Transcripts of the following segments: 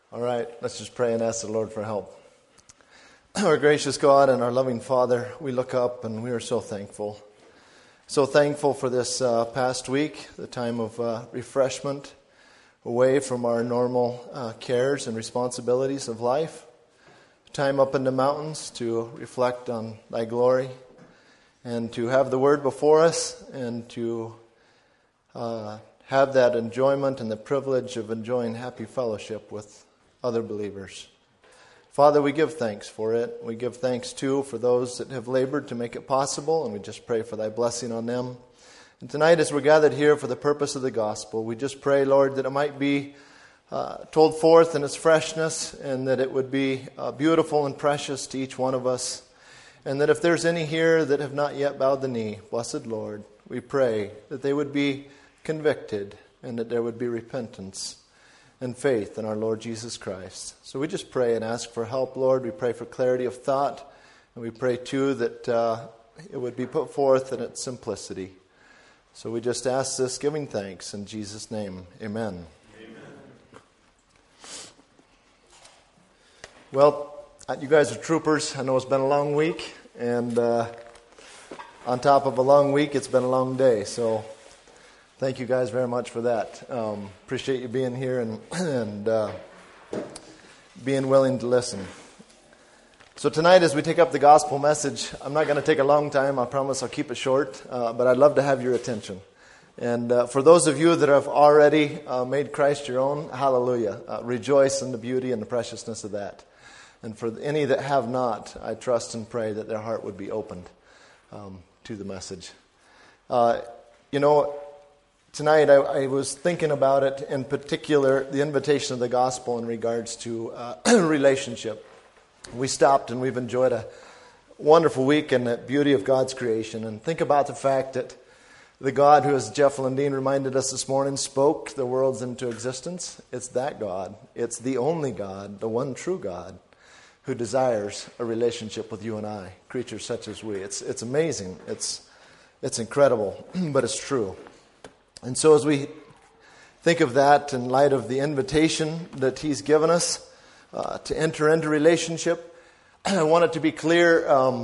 All right, let's just pray and ask the Lord for help. Our gracious God and our loving Father, we look up and we are so thankful. So thankful for this past week, the time of refreshment, away from our normal cares and responsibilities of life. Time up in the mountains to reflect on Thy glory and to have the Word before us and to have that enjoyment and the privilege of enjoying happy fellowship with other believers. Father, we give thanks for it. We give thanks, too, for those that have labored to make it possible, and we just pray for Thy blessing on them. And tonight, as we're gathered here for the purpose of the gospel, we just pray, Lord, that it might be told forth in its freshness, and that it would be beautiful and precious to each one of us. And that if there's any here that have not yet bowed the knee, blessed Lord, we pray that they would be convicted and that there would be repentance and faith in our Lord Jesus Christ. So we just pray and ask for help, Lord. We pray for clarity of thought, and we pray, too, that it would be put forth in its simplicity. So we just ask this, giving thanks in Jesus' name. Amen. Amen. Well, you guys are troopers. I know it's been a long week, and on top of a long week, it's been a long day. So thank you guys very much for that. Appreciate you being here and being willing to listen. So tonight, as we take up the gospel message, I'm not going to take a long time. I promise I'll keep it short, but I'd love to have your attention. And for those of you that have already made Christ your own, hallelujah. Rejoice in the beauty and the preciousness of that. And for any that have not, I trust and pray that their heart would be opened to the message. Tonight I was thinking about it, in particular, the invitation of the gospel in regards to relationship. We stopped and we've enjoyed a wonderful week in the beauty of God's creation. And think about the fact that the God who, as Jeff Lundeen reminded us this morning, spoke the worlds into existence. It's that God. It's the only God, the one true God, who desires a relationship with you and I, creatures such as we. It's amazing. It's incredible, but it's true. And so as we think of that in light of the invitation that He's given us to enter into relationship, I want it to be clear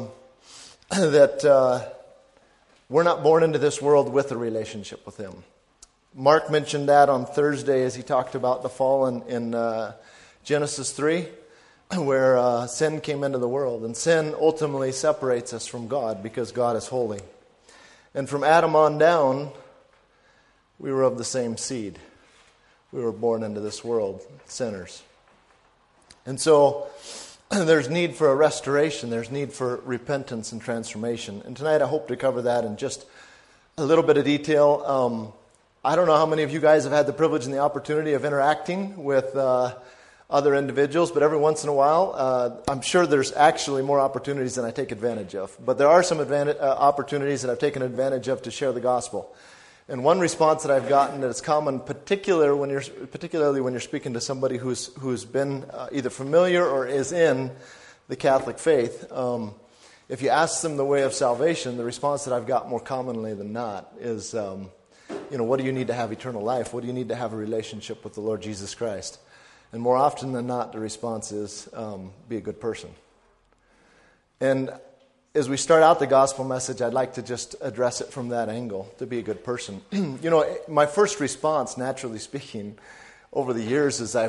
that we're not born into this world with a relationship with Him. Mark mentioned that on Thursday as he talked about the fall in Genesis 3, where sin came into the world. And sin ultimately separates us from God because God is holy. And from Adam on down, we were of the same seed. We were born into this world, sinners. And so there's need for a restoration. There's need for repentance and transformation. And tonight I hope to cover that in just a little bit of detail. I don't know how many of you guys have had the privilege and the opportunity of interacting with other individuals, but every once in a while, I'm sure there's actually more opportunities than I take advantage of. But there are some opportunities that I've taken advantage of to share the gospel. And one response that I've gotten that is common, particularly when you're speaking to somebody who's been either familiar or is in the Catholic faith, if you ask them the way of salvation, the response that I've got more commonly than not is, what do you need to have eternal life? What do you need to have a relationship with the Lord Jesus Christ? And more often than not, the response is, be a good person. And as we start out the gospel message, I'd like to just address it from that angle, to be a good person. My first response, naturally speaking, over the years is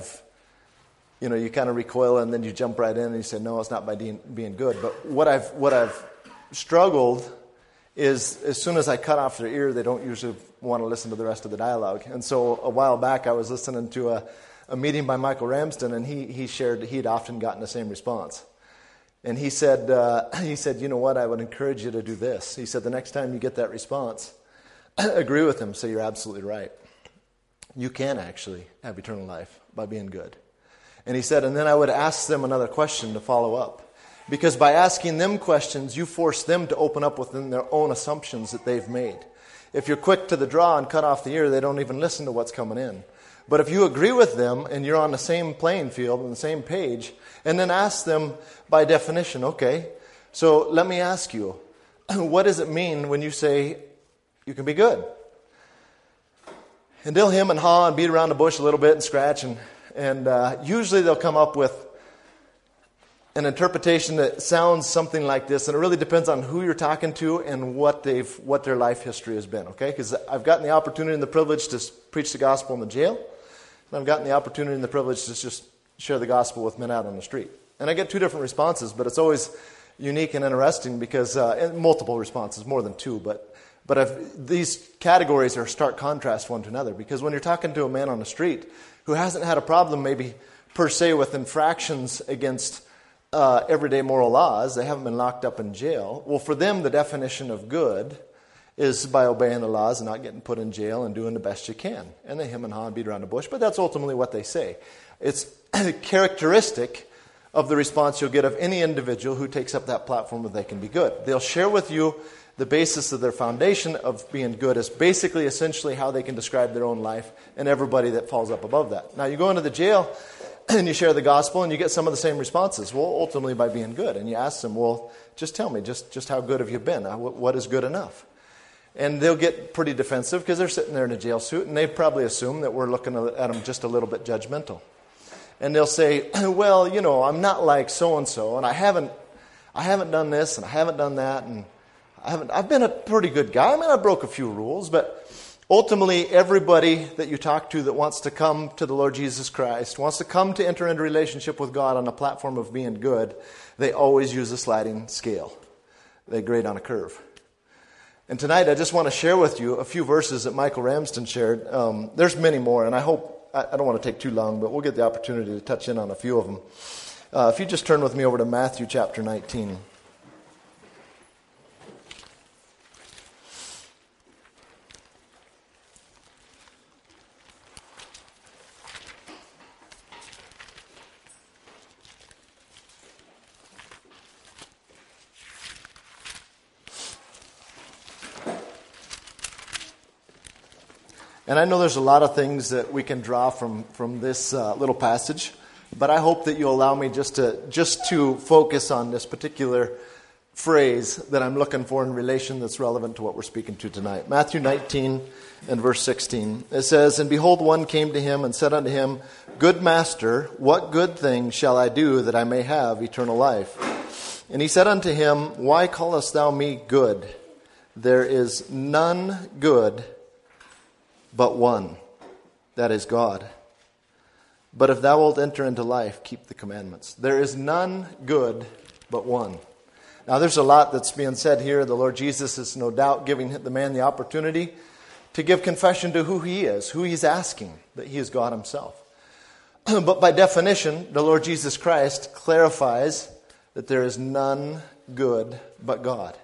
you kind of recoil and then you jump right in and you say, no, it's not by being good. But what I've struggled is as soon as I cut off their ear, they don't usually want to listen to the rest of the dialogue. And so a while back, I was listening to a meeting by Michael Ramsden, and he shared that he'd often gotten the same response. And he said, you know what, I would encourage you to do this. He said, the next time you get that response, agree with him, say you're absolutely right. You can actually have eternal life by being good. And he said, and then I would ask them another question to follow up. Because by asking them questions, you force them to open up within their own assumptions that they've made. If you're quick to the draw and cut off the ear, they don't even listen to what's coming in. But if you agree with them and you're on the same playing field, on the same page, and then ask them by definition, okay, so let me ask you, what does it mean when you say you can be good? And they'll hem and haw and beat around the bush a little bit and scratch And usually they'll come up with an interpretation that sounds something like this, and it really depends on who you're talking to and what their life history has been, okay? Because I've gotten the opportunity and the privilege to preach the gospel in the jail, and I've gotten the opportunity and the privilege to just share the gospel with men out on the street. And I get two different responses, but it's always unique and interesting because, and multiple responses, more than two, but these categories are stark contrast one to another, because when you're talking to a man on the street who hasn't had a problem maybe per se with infractions against everyday moral laws, they haven't been locked up in jail. Well, for them, the definition of good is by obeying the laws and not getting put in jail and doing the best you can. And they hem and haw and beat around the bush, but that's ultimately what they say. It's characteristic of the response you'll get of any individual who takes up that platform that they can be good. They'll share with you the basis of their foundation of being good is basically essentially how they can describe their own life and everybody that falls up above that. Now, you go into the jail and you share the gospel and you get some of the same responses. Well, ultimately by being good. And you ask them, well, just tell me, just how good have you been? What is good enough? And they'll get pretty defensive because they're sitting there in a jail suit and they probably assume that we're looking at them just a little bit judgmental. And they'll say, well, I'm not like so-and-so, and I haven't done this and I haven't done that, and I've been a pretty good guy. I mean, I broke a few rules, but ultimately, everybody that you talk to that wants to come to the Lord Jesus Christ, wants to come to enter into relationship with God on a platform of being good, they always use a sliding scale. They grade on a curve. And tonight, I just want to share with you a few verses that Michael Ramsden shared. There's many more, and I don't want to take too long, but we'll get the opportunity to touch in on a few of them. If you just turn with me over to Matthew chapter 19. And I know there's a lot of things that we can draw from this little passage, but I hope that you'll allow me just to focus on this particular phrase that I'm looking for in relation that's relevant to what we're speaking to tonight. Matthew 19 and verse 16. It says, "And behold, one came to him and said unto him, Good master, what good thing shall I do that I may have eternal life? And he said unto him, Why callest thou me good? There is none good but one, that is God. But if thou wilt enter into life, keep the commandments." There is none good but one. Now there's a lot that's being said here. The Lord Jesus is no doubt giving the man the opportunity to give confession to who he is, who he's asking, that he is God himself. But by definition, the Lord Jesus Christ clarifies that there is none good but God.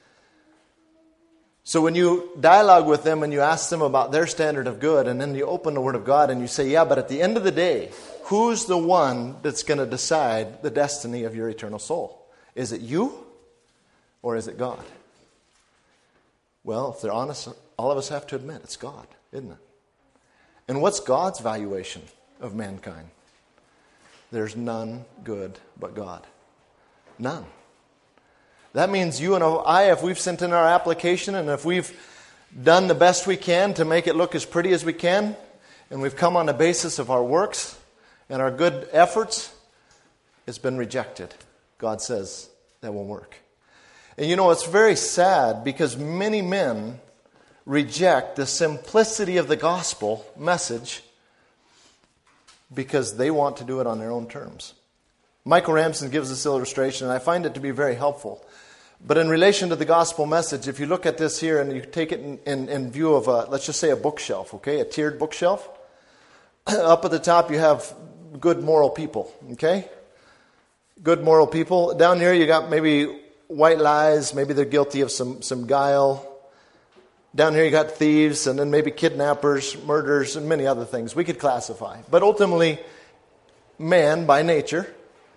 So when you dialogue with them and you ask them about their standard of good, and then you open the Word of God and you say, yeah, but at the end of the day, who's the one that's going to decide the destiny of your eternal soul? Is it you or is it God? Well, if they're honest, all of us have to admit it's God, isn't it? And what's God's valuation of mankind? There's none good but God. None. That means you and I, if we've sent in our application and if we've done the best we can to make it look as pretty as we can, and we've come on the basis of our works and our good efforts, it's been rejected. God says that won't work. And it's very sad because many men reject the simplicity of the gospel message because they want to do it on their own terms. Michael Ramsden gives this illustration, and I find it to be very helpful. But in relation to the gospel message, if you look at this here and you take it in view of, let's just say a bookshelf, okay, a tiered bookshelf. Up at the top you have good moral people, okay? Good moral people. Down here you got maybe white lies, maybe they're guilty of some guile. Down here you got thieves, and then maybe kidnappers, murderers, and many other things we could classify. But ultimately, man, by nature,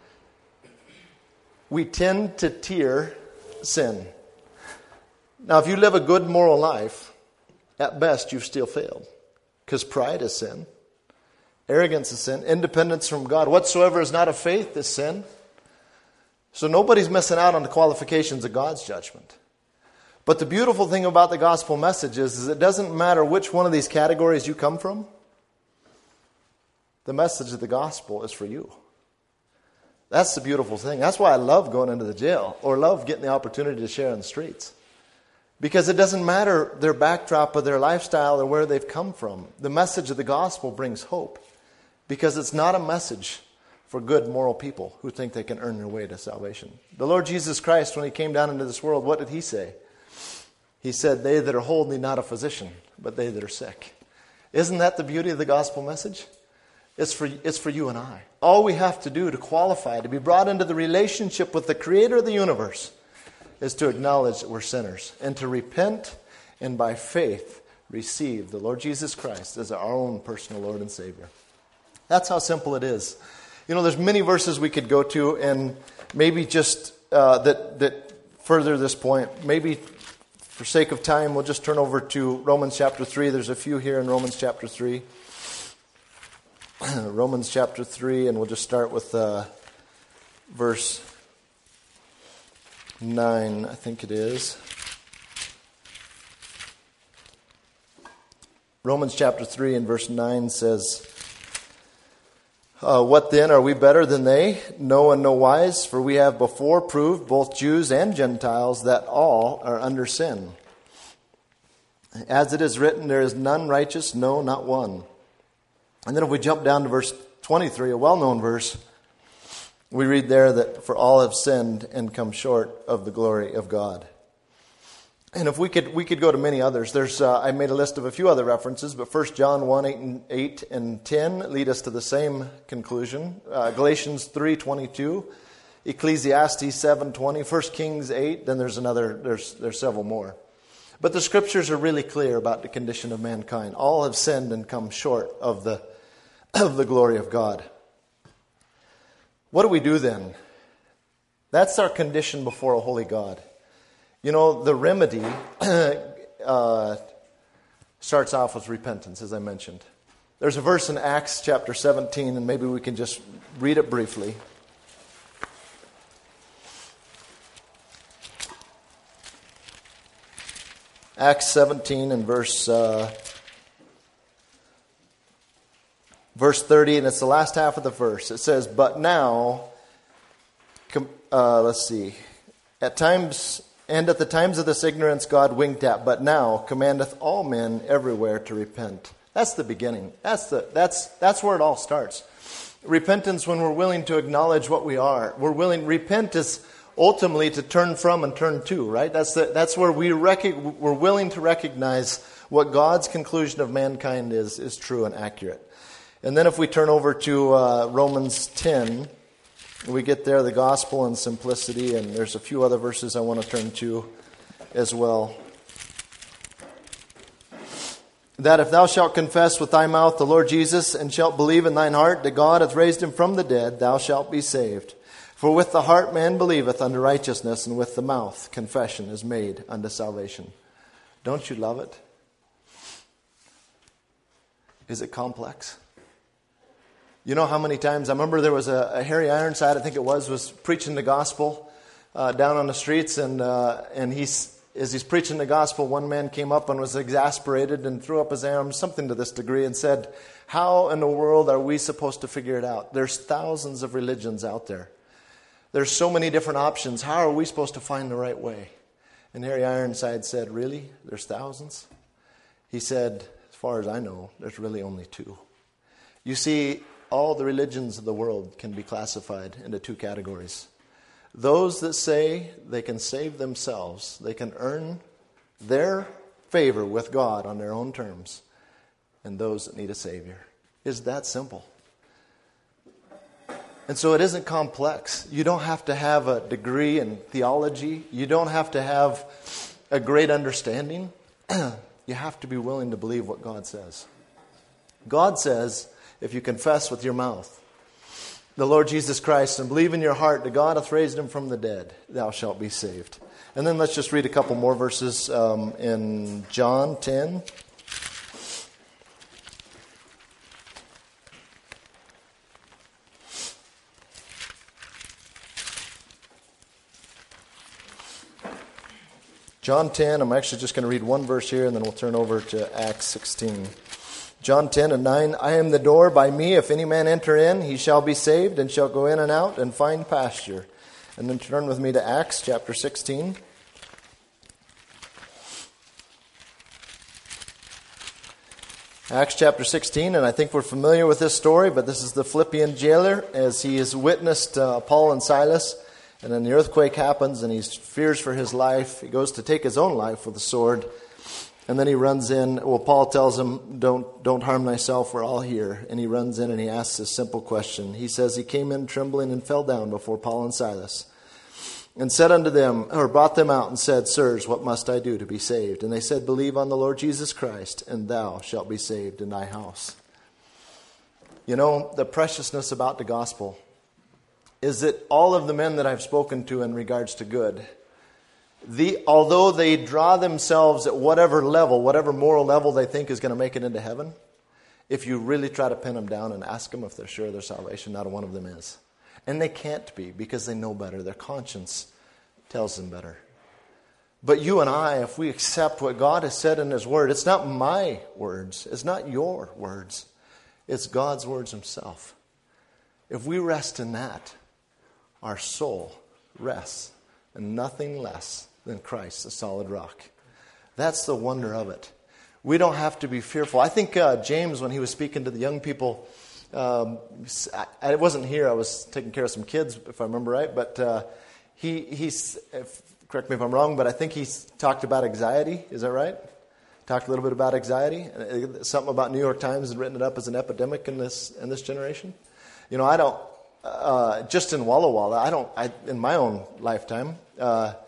we tend to tier sin. Now, if you live a good moral life, at best you've still failed. Because pride is sin. Arrogance is sin. Independence from God. Whatsoever is not of faith is sin. So nobody's missing out on the qualifications of God's judgment. But the beautiful thing about the gospel message is it doesn't matter which one of these categories you come from. The message of the gospel is for you. That's the beautiful thing. That's why I love going into the jail or love getting the opportunity to share in the streets. Because it doesn't matter their backdrop or their lifestyle or where they've come from. The message of the gospel brings hope. Because it's not a message for good moral people who think they can earn their way to salvation. The Lord Jesus Christ, when he came down into this world, what did he say? He said, they that are whole need not a physician, but they that are sick. Isn't that the beauty of the gospel message? It's for you and I. All we have to do to qualify, to be brought into the relationship with the creator of the universe, is to acknowledge that we're sinners and to repent and by faith receive the Lord Jesus Christ as our own personal Lord and Savior. That's how simple it is. You know, there's many verses we could go to, and maybe just that further this point. Maybe for sake of time, we'll just turn over to Romans chapter 3. There's a few here in Romans chapter 3. Romans chapter 3, and we'll just start with verse 9, I think it is. Romans chapter 3 and verse 9 says, what then, are we better than they? No, in no wise, for we have before proved, both Jews and Gentiles, that all are under sin. As it is written, there is none righteous, no, not one. And then if we jump down to verse 23, a well-known verse, we read there that for all have sinned and come short of the glory of God. And if we could go to many others. There's I made a list of a few other references, but 1 John 1, 8 and 10 lead us to the same conclusion. Galatians 3:22, Ecclesiastes 7:20, 1 Kings 8, then there's several more. But the scriptures are really clear about the condition of mankind. All have sinned and come short of the glory of God. What do we do then? That's our condition before a holy God. You know, the remedy starts off with repentance, as I mentioned. There's a verse in Acts chapter 17, and maybe we can just read it briefly. Acts 17 and verse 30, and it's the last half of the verse. It says, but now, at times... And at the times of this ignorance God winked at, but now commandeth all men everywhere to repent. That's the beginning. That's where it all starts. Repentance, when we're willing to acknowledge what we are. Repent is ultimately to turn from and turn to, right? That's where we're willing to recognize what God's conclusion of mankind is true and accurate. And then if we turn over to Romans 10, we get there, the gospel and simplicity, and there's a few other verses I want to turn to as well. That if thou shalt confess with thy mouth the Lord Jesus, and shalt believe in thine heart that God hath raised him from the dead, thou shalt be saved. For with the heart man believeth unto righteousness, and with the mouth confession is made unto salvation. Don't you love it? Is it complex? You know how many times, I remember there was a Harry Ironside, I think it was preaching the gospel down on the streets, and as he's preaching the gospel, one man came up and was exasperated and threw up his arms, something to this degree, and said, how in the world are we supposed to figure it out? There's thousands of religions out there. There's so many different options. How are we supposed to find the right way? And Harry Ironside said, really? There's thousands? He said, as far as I know, there's really only two. You see, all the religions of the world can be classified into two categories. Those that say they can save themselves, they can earn their favor with God on their own terms, and those that need a Savior. It's that simple. And so it isn't complex. You don't have to have a degree in theology. You don't have to have a great understanding. You have to be willing to believe what God says. God says, if you confess with your mouth the Lord Jesus Christ and believe in your heart that God hath raised him from the dead, thou shalt be saved. And then let's just read a couple more verses in John 10. John 10, I'm actually just going to read one verse here and then we'll turn over to Acts 16. John 10:9, I am the door. By me, if any man enter in, he shall be saved and shall go in and out and find pasture. And then turn with me to Acts chapter 16. Acts chapter 16, and I think we're familiar with this story, but this is the Philippian jailer as he has witnessed Paul and Silas, and then the earthquake happens and he fears for his life. He goes to take his own life with a sword, and then he runs in. Well, Paul tells him, don't harm thyself, we're all here. And he runs in and he asks a simple question. He says he came in trembling and fell down before Paul and Silas, and said unto them, or brought them out and said, Sirs, what must I do to be saved? And they said, Believe on the Lord Jesus Christ, and thou shalt be saved in thy house. You know, the preciousness about the gospel is that all of the men that I've spoken to in regards to good, although they draw themselves at whatever level, whatever moral level they think is going to make it into heaven, if you really try to pin them down and ask them if they're sure of their salvation, not one of them is. And they can't be because they know better. Their conscience tells them better. But you and I, if we accept what God has said in His Word, it's not my words. It's not your words. It's God's words Himself. If we rest in that, our soul rests in nothing less than Christ, the solid rock. That's the wonder of it. We don't have to be fearful. I think James, when he was speaking to the young people, I wasn't here. I was taking care of some kids, if I remember right. But he's correct me if I'm wrong, but I think he's talked about anxiety. Is that right? Talked a little bit about anxiety. Something about New York Times had written it up as an epidemic in this generation. You know, I don't. Just in Walla Walla, in my own lifetime, 2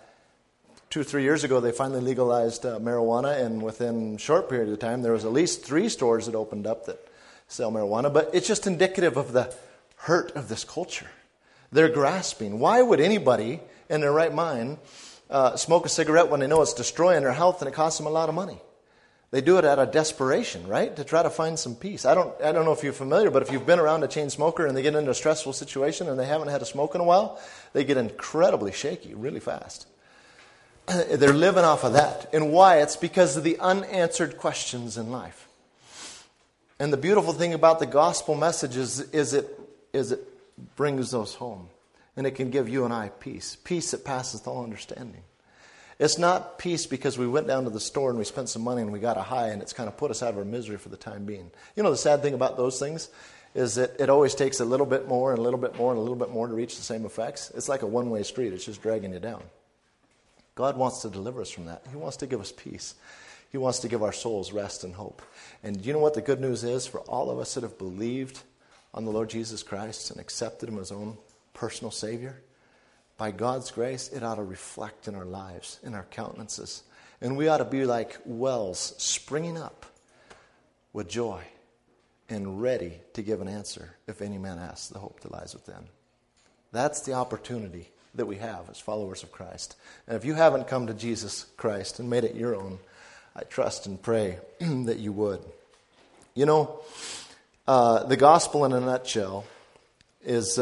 or 3 years ago, they finally legalized marijuana, and within a short period of time, there was at least 3 stores that opened up that sell marijuana. But it's just indicative of the hurt of this culture. They're grasping. Why would anybody in their right mind smoke a cigarette when they know it's destroying their health and it costs them a lot of money? They do it out of desperation, right? To try to find some peace. I don't know if you're familiar, but if you've been around a chain smoker and they get into a stressful situation and they haven't had a smoke in a while, they get incredibly shaky really fast. They're living off of that. And why? It's because of the unanswered questions in life. And the beautiful thing about the gospel message is it brings those home. And it can give you and I peace. Peace that passeth all understanding. It's not peace because we went down to the store and we spent some money and we got a high and it's kind of put us out of our misery for the time being. You know, the sad thing about those things is that it always takes a little bit more and a little bit more and a little bit more to reach the same effects. It's like a one-way street. It's just dragging you down. God wants to deliver us from that. He wants to give us peace. He wants to give our souls rest and hope. And you know what the good news is for all of us that have believed on the Lord Jesus Christ and accepted Him as our own personal Savior? By God's grace, it ought to reflect in our lives, in our countenances. And we ought to be like wells springing up with joy and ready to give an answer if any man asks the hope that lies within. That's the opportunity that we have as followers of Christ. And if you haven't come to Jesus Christ and made it your own, I trust and pray that you would. You know, the gospel in a nutshell is...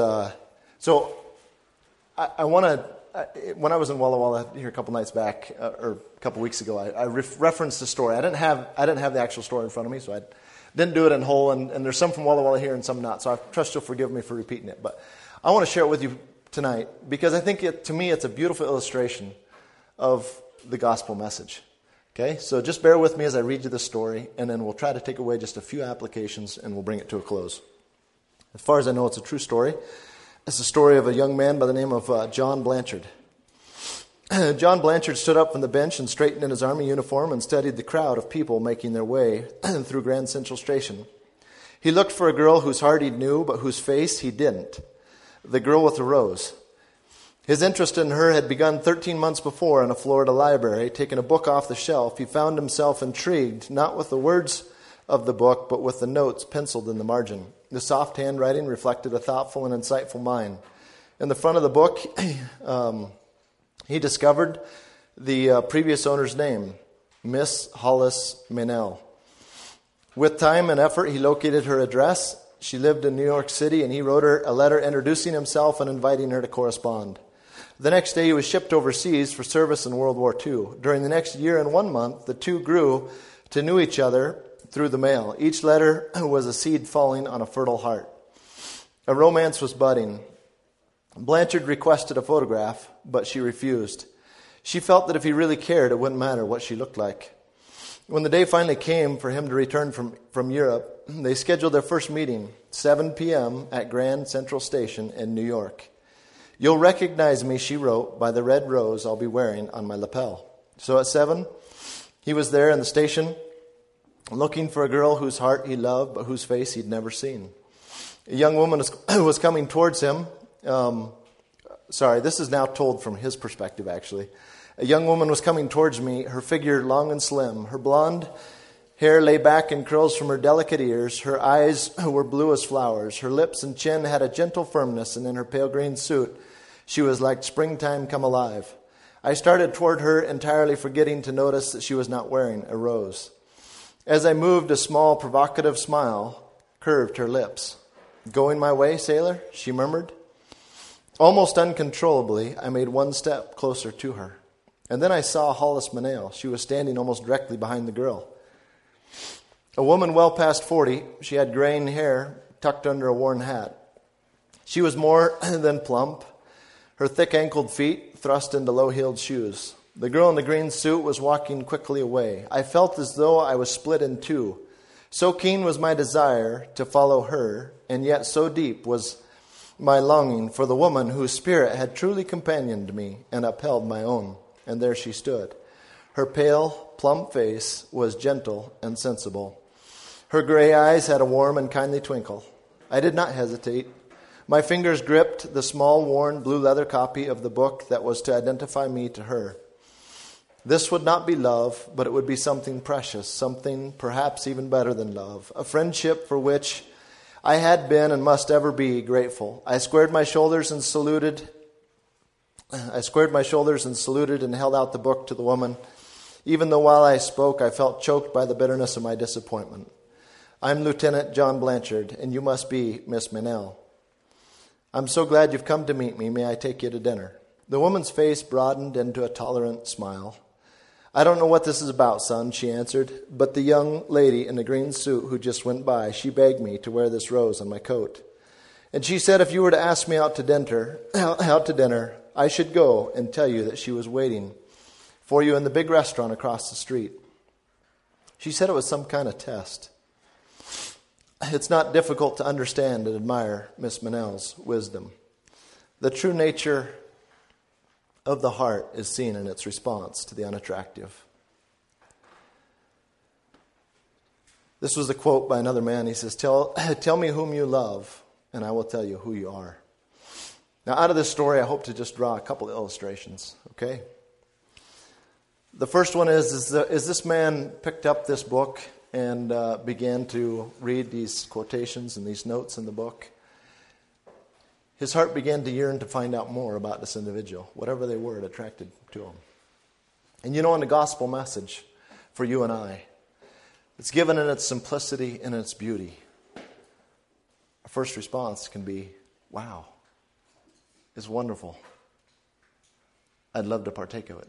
I want to, when I was in Walla Walla here a couple nights back, or a couple weeks ago, I referenced the story. I didn't have the actual story in front of me, so I didn't do it in whole, and there's some from Walla Walla here and some not, so I trust you'll forgive me for repeating it. But I want to share it with you tonight, because I think to me it's a beautiful illustration of the gospel message. Okay, so just bear with me as I read you the story, and then we'll try to take away just a few applications, and we'll bring it to a close. As far as I know, it's a true story. It's the story of a young man by the name of John Blanchard. John Blanchard stood up from the bench and straightened in his army uniform and studied the crowd of people making their way through Grand Central Station. He looked for a girl whose heart he knew, but whose face he didn't. The girl with the rose. His interest in her had begun 13 months before in a Florida library. Taking a book off the shelf, he found himself intrigued, not with the words of the book, but with the notes penciled in the margin. The soft handwriting reflected a thoughtful and insightful mind. In the front of the book, he discovered the previous owner's name, Miss Hollis Meynell. With time and effort, he located her address. She lived in New York City, and he wrote her a letter introducing himself and inviting her to correspond. The next day, he was shipped overseas for service in World War II. During the next year and 1 month, the two grew to know each other through the mail. Each letter was a seed falling on a fertile heart. A romance was budding. Blanchard requested a photograph, but she refused. She felt that if he really cared, it wouldn't matter what she looked like. When the day finally came for him to return from Europe, they scheduled their first meeting, 7 p.m. at Grand Central Station in New York. "You'll recognize me," she wrote, "by the red rose I'll be wearing on my lapel." So at 7, he was there in the station, looking for a girl whose heart he loved, but whose face he'd never seen. A young woman was coming towards him. This is now told from his perspective, actually. A young woman was coming towards me, her figure long and slim. Her blonde hair lay back in curls from her delicate ears. Her eyes were blue as flowers. Her lips and chin had a gentle firmness, and in her pale green suit, she was like springtime come alive. I started toward her, entirely forgetting to notice that she was not wearing a rose. As I moved, a small, provocative smile curved her lips. "Going my way, sailor?" she murmured. Almost uncontrollably, I made one step closer to her. And then I saw Hollis Manale. She was standing almost directly behind the girl. A woman well past 40, she had graying hair tucked under a worn hat. She was more than plump, her thick-ankled feet thrust into low-heeled shoes. The girl in the green suit was walking quickly away. I felt as though I was split in two. So keen was my desire to follow her, and yet so deep was my longing for the woman whose spirit had truly companioned me and upheld my own. And there she stood. Her pale, plump face was gentle and sensible. Her gray eyes had a warm and kindly twinkle. I did not hesitate. My fingers gripped the small, worn, blue leather copy of the book that was to identify me to her. This would not be love, but it would be something precious, something perhaps even better than love, a friendship for which I had been and must ever be grateful. I squared my shoulders and saluted and held out the book to the woman, even though while I spoke I felt choked by the bitterness of my disappointment. "I'm Lieutenant John Blanchard, and you must be Miss Manale. I'm so glad you've come to meet me. May I take you to dinner?" The woman's face broadened into a tolerant smile. "I don't know what this is about, son," she answered, "but the young lady in the green suit who just went by, she begged me to wear this rose on my coat. And she said if you were to ask me out to dinner, I should go and tell you that she was waiting for you in the big restaurant across the street. She said it was some kind of test." It's not difficult to understand and admire Miss Manale's wisdom. The true nature of the heart is seen in its response to the unattractive. This was a quote by another man. He says, tell me whom you love, and I will tell you who you are. Now, out of this story, I hope to just draw a couple of illustrations, okay? The first one is this man picked up this book and began to read these quotations and these notes in the book. His heart began to yearn to find out more about this individual. Whatever they were, it attracted to him. And in the gospel message for you and I, it's given in its simplicity and its beauty. Our first response can be, wow, it's wonderful. I'd love to partake of it.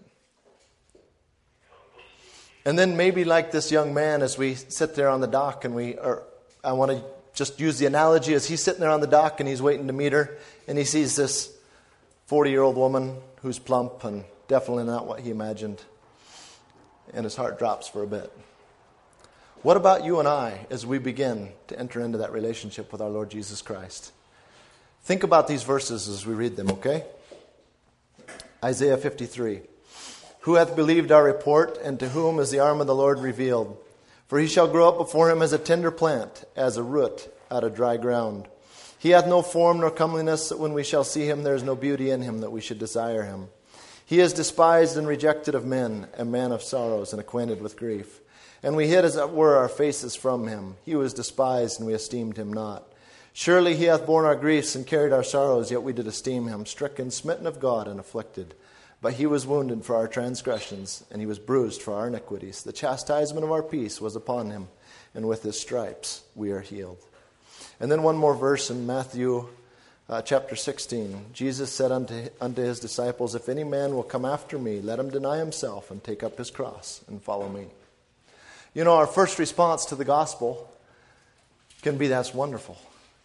And then maybe like this young man, as we sit there on the dock and I want to just use the analogy as he's sitting there on the dock and he's waiting to meet her, and he sees this 40-year-old woman who's plump and definitely not what he imagined, and his heart drops for a bit. What about you and I as we begin to enter into that relationship with our Lord Jesus Christ? Think about these verses as we read them, okay? Isaiah 53. Who hath believed our report, and to whom is the arm of the Lord revealed? For he shall grow up before him as a tender plant, as a root out of dry ground. He hath no form nor comeliness, that when we shall see him, there is no beauty in him that we should desire him. He is despised and rejected of men, a man of sorrows and acquainted with grief. And we hid as it were our faces from him. He was despised, and we esteemed him not. Surely he hath borne our griefs and carried our sorrows, yet we did esteem him stricken, smitten of God, and afflicted. But he was wounded for our transgressions, and he was bruised for our iniquities. The chastisement of our peace was upon him, and with his stripes we are healed. And then one more verse in Matthew chapter 16. Jesus said unto his disciples, If any man will come after me, let him deny himself and take up his cross and follow me. Our first response to the gospel can be, that's wonderful.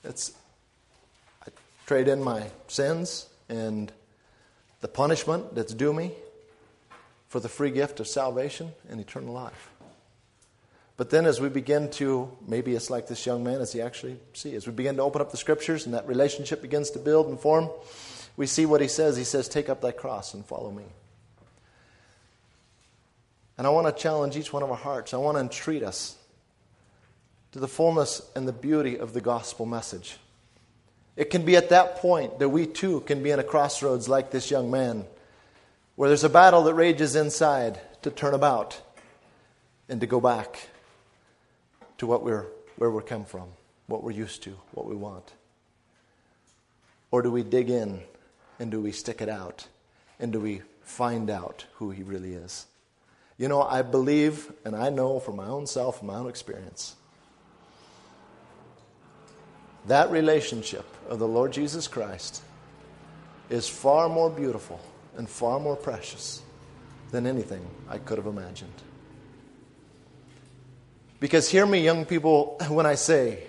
I trade in my sins and the punishment that's due me for the free gift of salvation and eternal life. But then as we begin to, maybe it's like this young man as he actually sees, as we begin to open up the Scriptures and that relationship begins to build and form, we see what he says. He says, take up thy cross and follow me. And I want to challenge each one of our hearts. I want to entreat us to the fullness and the beauty of the gospel message. It can be at that point that we too can be in a crossroads like this young man, where there's a battle that rages inside to turn about and to go back to where we're come from, what we're used to, what we want. Or do we dig in and do we stick it out and do we find out who he really is? I believe and I know from my own self and my own experience, that relationship of the Lord Jesus Christ is far more beautiful and far more precious than anything I could have imagined. Because hear me, young people, when I say,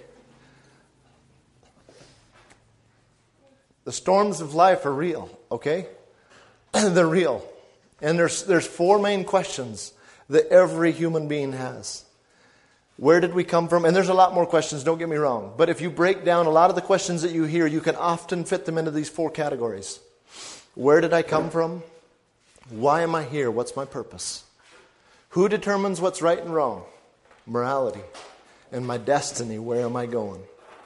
the storms of life are real, okay? They're real. And there's four main questions that every human being has. Where did we come from? And there's a lot more questions, don't get me wrong. But if you break down a lot of the questions that you hear, you can often fit them into these four categories. Where did I come from? Why am I here? What's my purpose? Who determines what's right and wrong? Morality. And my destiny, where am I going?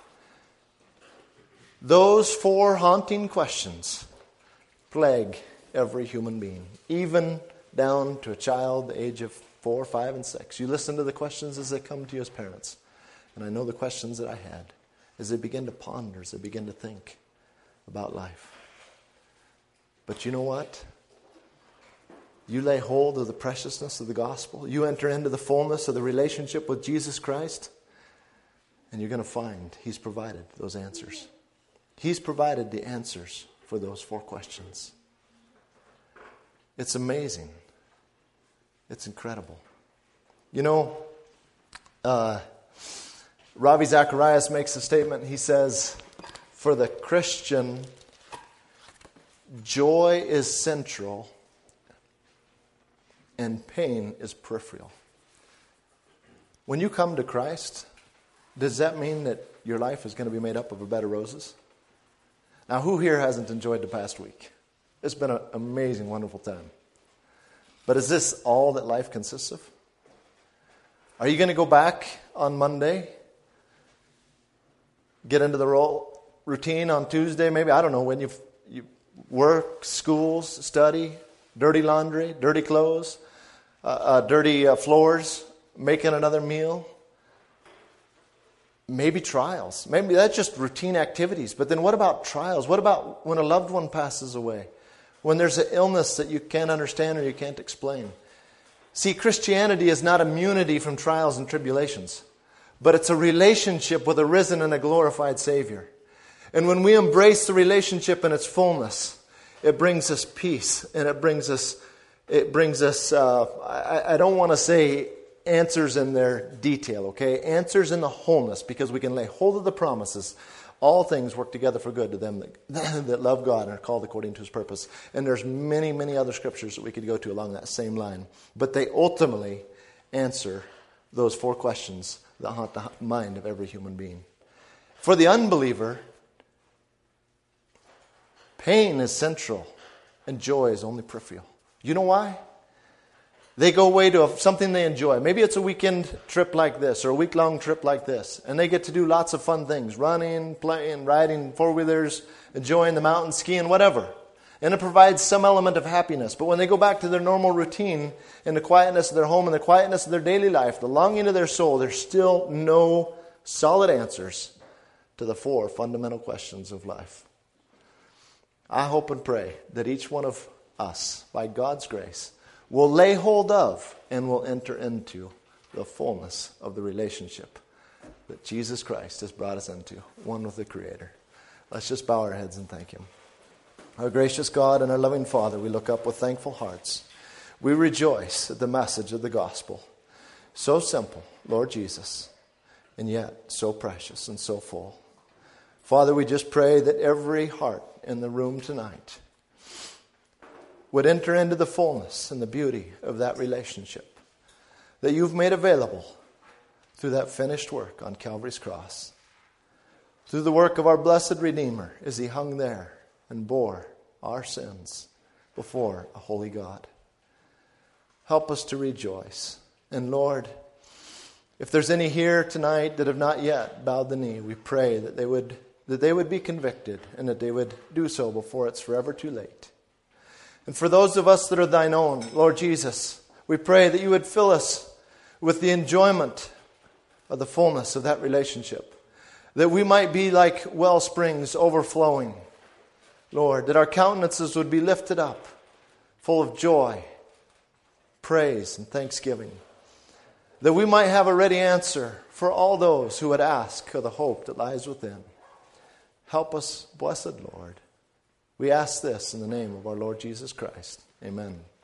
Those four haunting questions plague every human being, even down to a child the age of 4, 5, and 6. You listen to the questions as they come to you as parents. And I know the questions that I had as they begin to ponder, as they begin to think about life. But you know what? You lay hold of the preciousness of the gospel. You enter into the fullness of the relationship with Jesus Christ. And you're going to find He's provided those answers. He's provided the answers for those four questions. It's amazing. It's incredible. Ravi Zacharias makes a statement. He says, for the Christian, joy is central and pain is peripheral. When you come to Christ, does that mean that your life is going to be made up of a bed of roses? Now, who here hasn't enjoyed the past week? It's been an amazing, wonderful time. But is this all that life consists of? Are you going to go back on Monday? Get into the routine on Tuesday, maybe? I don't know, when you work, schools, study, dirty laundry, dirty clothes, dirty floors, making another meal. Maybe trials. Maybe that's just routine activities. But then what about trials? What about when a loved one passes away? When there's an illness that you can't understand or you can't explain? See, Christianity is not immunity from trials and tribulations, but it's a relationship with a risen and a glorified Savior. And when we embrace the relationship in its fullness, it brings us peace, and it brings us, I don't want to say answers in their detail, okay? Answers in the wholeness, because we can lay hold of the promises. All things work together for good to them that love God and are called according to His purpose. And there's many, many other scriptures that we could go to along that same line. But they ultimately answer those four questions that haunt the mind of every human being. For the unbeliever, pain is central and joy is only peripheral. You know why? They go away to something they enjoy. Maybe it's a weekend trip like this or a week-long trip like this. And they get to do lots of fun things. Running, playing, riding four-wheelers, enjoying the mountains, skiing, whatever. And it provides some element of happiness. But when they go back to their normal routine, in the quietness of their home, in the quietness of their daily life, the longing of their soul, there's still no solid answers to the four fundamental questions of life. I hope and pray that each one of us, by God's grace, will lay hold of and will enter into the fullness of the relationship that Jesus Christ has brought us into, one with the Creator. Let's just bow our heads and thank Him. Our gracious God and our loving Father, we look up with thankful hearts. We rejoice at the message of the gospel. So simple, Lord Jesus, and yet so precious and so full. Father, we just pray that every heart in the room tonight would enter into the fullness and the beauty of that relationship that you've made available through that finished work on Calvary's cross. Through the work of our blessed Redeemer as he hung there and bore our sins before a holy God. Help us to rejoice. And Lord, if there's any here tonight that have not yet bowed the knee, we pray that they would be convicted and that they would do so before it's forever too late. And for those of us that are thine own, Lord Jesus, we pray that you would fill us with the enjoyment of the fullness of that relationship. That we might be like well springs overflowing. Lord, that our countenances would be lifted up, full of joy, praise, and thanksgiving. That we might have a ready answer for all those who would ask of the hope that lies within. Help us, blessed Lord. We ask this in the name of our Lord Jesus Christ. Amen.